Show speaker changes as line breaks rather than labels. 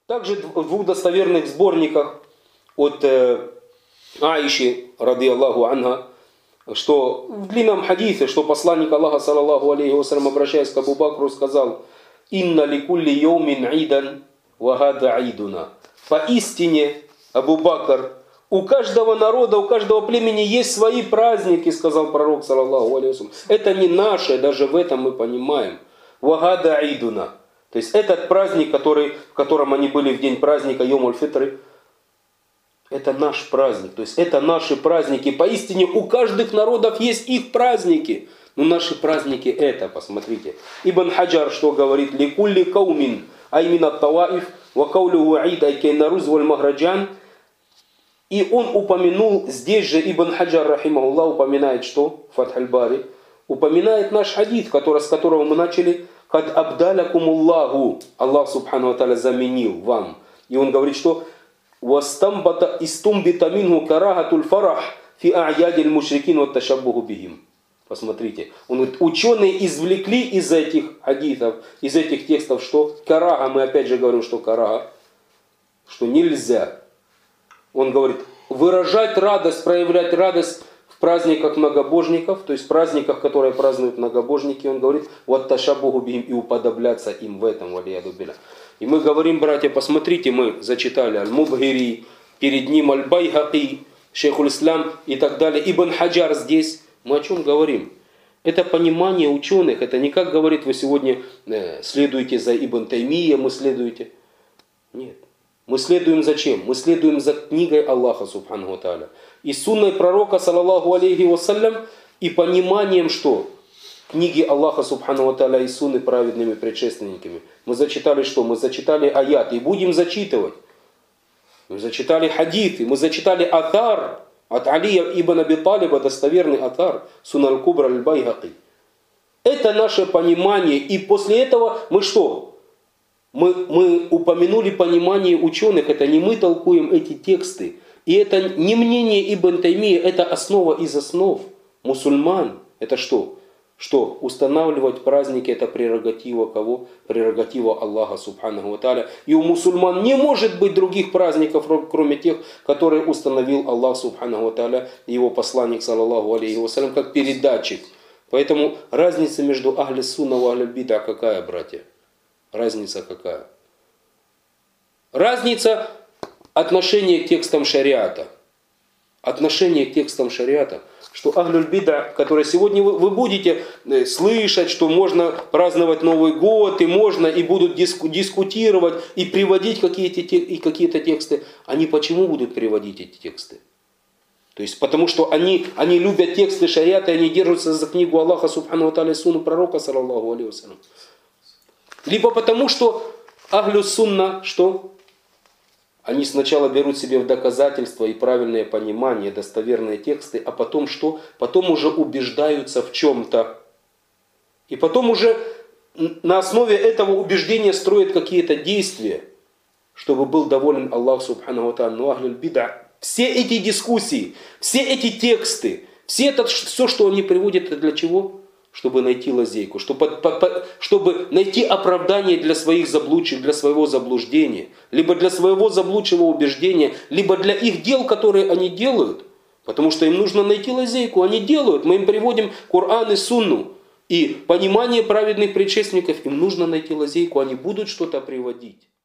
Также в двух достоверных сборниках от Аиши, ради Аллаху анха, что в длинном хадисе, что посланник Аллаха, саллаллаху алейхи вассалям, обращаясь к Абу Бакру, сказал: «Инна ликулли йоумин идан, вагада айдуна». Поистине, Абу Бакр, у каждого народа, у каждого племени есть свои праздники, сказал пророк, саллаллаху алейхи вассалям. Это не наше, даже в этом мы понимаем. Вагада айдуна. То есть этот праздник, в котором они были в день праздника Йом-уль-Фитры, это наш праздник, то есть это наши праздники. Поистине у каждых народов есть их праздники. Но наши праздники это, посмотрите. Ибн Хаджар что говорит? Ликулли каумин, аймина таваиф, ва каулюху аид айкейнаруз валь махраджан. И он упомянул, здесь же Ибн Хаджар, рахимахуллах, упоминает что? Фатх аль-Бари. Упоминает наш хадис, с которого мы начали. Кад абдалякумуллаху. Аллах субхану ва тааля заменил вам. И он говорит, что «Вастамбата истумбита минху карахатуль фарах фи а'ядиль мушрикин ва ташаббуху бихим». Посмотрите. Он говорит, ученые извлекли из этих хадисов, из этих текстов, что карага, мы опять же говорим, что карага, что нельзя. Он говорит, выражать радость, проявлять радость в праздниках многобожников, то есть в праздниках, которые празднуют многобожники, он говорит, вот ташаббуху бихим, и уподобляться им в этом, валияду билля. И мы говорим, братья, посмотрите, мы зачитали Аль-Мубхири, перед ним Аль-Байхаки, Шейхуль Ислам и так далее. Ибн Хаджар здесь. Мы о чем говорим? Это понимание ученых. Это не как говорит, вы сегодня следуете за Ибн Таймием, мы следуете. Нет. Мы следуем за чем? Мы следуем за книгой Аллаха, субхану ва тааля. И сунной пророка, саллаллаху алейхи вассалям, и пониманием, что книги Аллаха, субхану ва тааля, и сунны праведными предшественниками. Мы зачитали что? Мы зачитали аят и будем зачитывать. Мы зачитали хадиты, мы зачитали атар от Алия ибн Аби Талиба, достоверный атар, Сунан Кубра аль-Байхаки. Это наше понимание. И после этого мы что? Мы упомянули понимание ученых. Это не мы толкуем эти тексты. И это не мнение Ибн Таймия, это основа из основ. Мусульман. Это что? Что устанавливать праздники — это прерогатива кого? Прерогатива Аллаха субханаху ва тааля. И у мусульман не может быть других праздников, кроме тех, которые установил Аллах субханаху ва тааля и его посланник, саллаллаху алейхи вассалям, как передатчик. Поэтому разница между ахли сунна и ахли бида какая, братья? Разница какая? Разница отношения к текстам шариата. Отношение к текстам шариата. Что ахлюль бида, которые сегодня вы будете слышать, что можно праздновать Новый год, и можно, и будут дискутировать, и приводить какие-то тексты. Они почему будут приводить эти тексты? То есть потому что они любят тексты шариата, и они держатся за книгу Аллаха, субхану ва тааля, сунну пророка, саллаллаху алейхи вассалям. Либо потому что ахлю сунна, что? Они сначала берут себе в доказательство и правильное понимание, достоверные тексты, а потом что? Потом уже убеждаются в чем-то. И потом уже на основе этого убеждения строят какие-то действия, чтобы был доволен Аллах субхану ва тааля. Но ахлюль бида, все эти дискуссии, все эти тексты, все что они приводят, это для чего? Чтобы найти лазейку, чтобы найти оправдание для своих заблудших, для своего заблуждения, либо для своего заблудшего убеждения, либо для их дел, которые они делают. Потому что им нужно найти лазейку, они делают. Мы им приводим Коран и Сунну. И понимание праведных предшественников, им нужно найти лазейку, они будут что-то приводить.